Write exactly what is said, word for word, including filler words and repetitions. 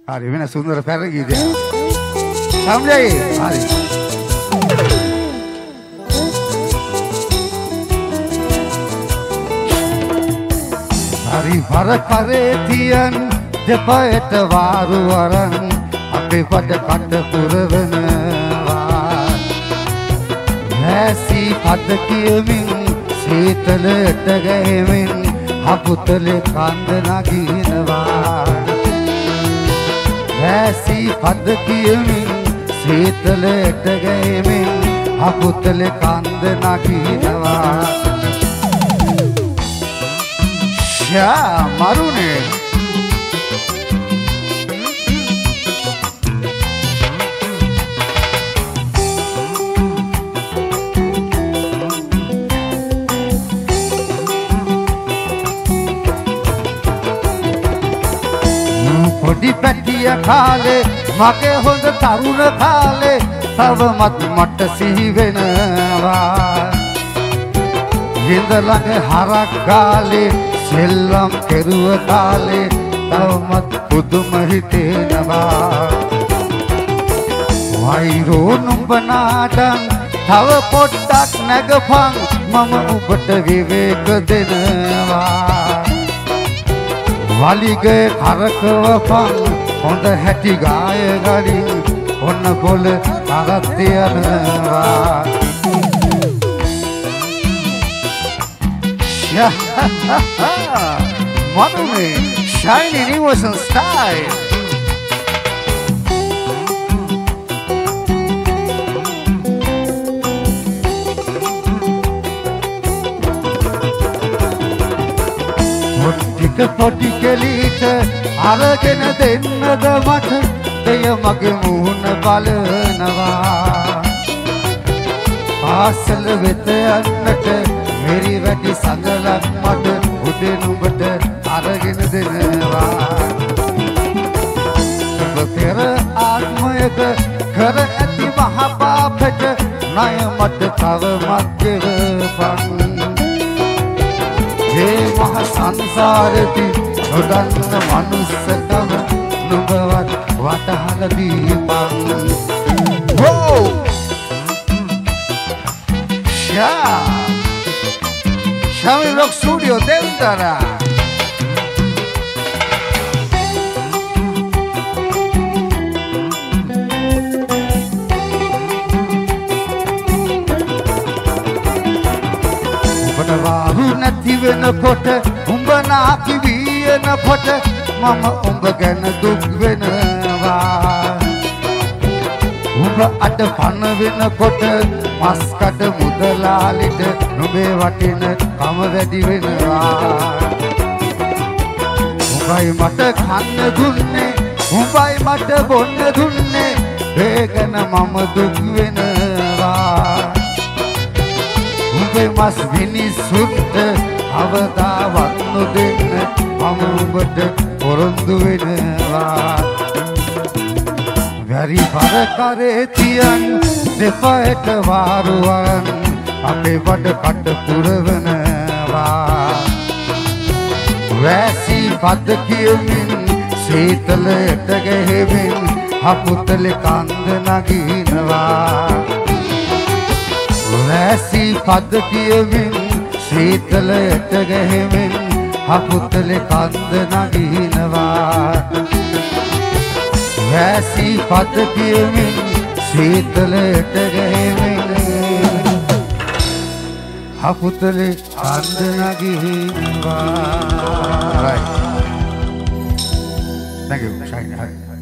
හරි වෙන සුන්දර පැර ගීතයක්. සම්ජයි. හරි. හරි වර කරේ තියන් දෙපයට වාරු වරන් අපේ වට කට පුරවනවා. හැසි පද කියමින් සීතලට ගැහෙමින් අපුතලේ කන්ද නගිනවා. හැසි පද කියමින් සීතලට ගැහෙමින් අපුතලේ කන්ද නගිනවා. යා මරුනේ පොඩි පැටිය කාලේ මගේ හොඳ තරුණ කාලේ තවමත් මට සිහි වෙනවා. හිඳ ළඟ හරක් කාලේ සෙල්ලම් කෙරුව කාලේ තවමත් පුදුම හිතෙනවා. වෛරෝ නුඹ නාඩන් තව පොඩ්ඩක් නැගපන් මම ඔබට විවේක දෙනවා. වලිගේ කරකවපන් හොඳ හැටි ගාය ගලින් ඔන්න පොළ තරත් යනවා. Madume, shiny Newson style. Motika potika lita, aragena denna da mata, deya mage moona balanawa. Asal vete annata. मेरी वटी संगलक मट उदे नुबट आरगिन देनवा. तुम तेरा आत्मयक घर अति महापापट नय मट तव मध्यपन. हे महासंसारति छोड़न मनुष्यकम नुबवत वटहल दीपं. वो yeah. Shami Rock Studio Devdara. Umbana varu nathi wena kota umbana kiwiyana phota mama umba gana duk wenawa. Umba ada pana wena kota mas kada mudalalita nube watina kama වැඩි වෙනවා. උඹයි මට කන්න දුන්නේ උඹයි මට බොන්න දුන්නේ ඒකන මම දුක් වෙනවා. උඹේ මස් මිනිසුන්ට අවදාවත් නොදෙන්න මම උඹට පොරොන්දු වෙනවා. වැරි පර කරේ තියන් දෙපයට වාරුවන් අපේ වඩ කට පුරවනවා. වැසි පද කියමින් සීතලට ගැහෙමින් අපුතලේ කන්ද නගිනවා. වැසි පද කියමින් සීතලට ගැහෙමින් අපුතලේ කන්ද නගිනවා. වැසි පද කියමින් සීතලට ගැහෙමින් අපුතලේ කන්ද නගිනවා. Right. Thank you, Shine.